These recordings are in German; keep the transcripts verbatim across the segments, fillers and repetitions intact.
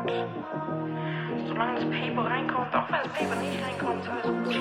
Solange das Paper reinkommt, auch wenn das Paper nicht reinkommt, alles gut.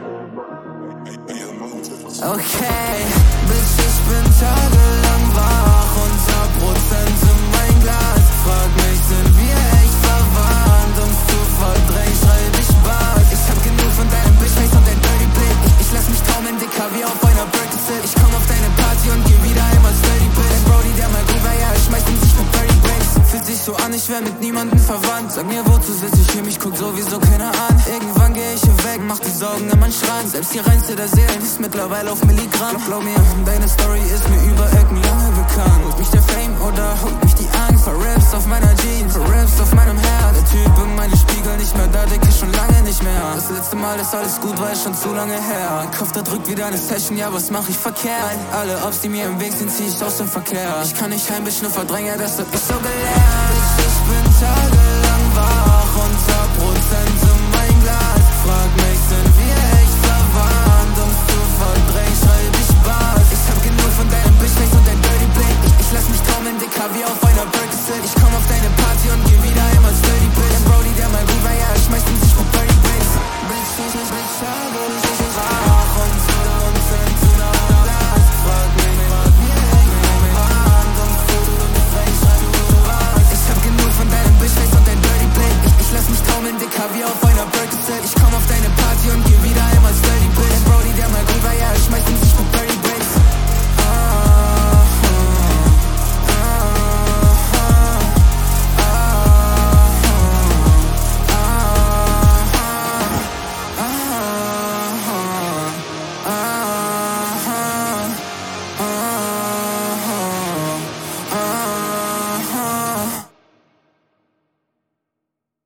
Okay, Bitch, ich bin tagelang wach, hundert Prozent in mein Glas. Frag mich, sind wir echt verwandt? Um's zu verdrängen, schreib ich Bass. Ich hab genug von deinem Bitchface und dein Dirty Blick. Ich, ich lass mich taumeln, dicker, wie auf einer Percocet. Ich komm auf deine Party und geh wieder heim als Dirty Bitch. Dein Brody, der mal gut war, ja, ich schmeiß ihn sich mit Dirty Bricks. Fühlt sich so an, ich wär mit niemandem verwandt. Sag mir, wozu sitz ich hier, mich guckt sowieso keiner an. Irgendwann geh ich hier weg, mach die Sorgen in meinen Schrank. Selbst die reinste der Seelen ist mittlerweile auf Milligramm. Glaub mir, deine Story ist mir über Ecken lange bekannt. Holt mich der Fame oder holt mich die Angst? Vor Raps auf meiner Jeans, vor Raps auf meinem Herz. Der Typ in meinem Spiegel nicht mehr da, denke ich schon lange nicht mehr. Das letzte Mal, dass alles gut war, ist schon zu lange her. Kopf, da drückt wieder eine Session, ja, was mach ich verkehrt? Alle Ops, die mir im Weg sind, zieh ich aus dem Verkehr. Ich kann nicht heim, bitch, nur verdrängen, das hab ich so gelernt. Bitch, ich bin tagelang wach, hundert Prozent in mein Glas. Frag mich, sind wir echt verwandt? Um's zu verdrängen, schreib ich Bass. Ich hab genug von deinem Bitchface und dein Dirty Blick. Ich, ich lass mich taumeln, dicker, wie auf einer Percocet. Ich komm auf deine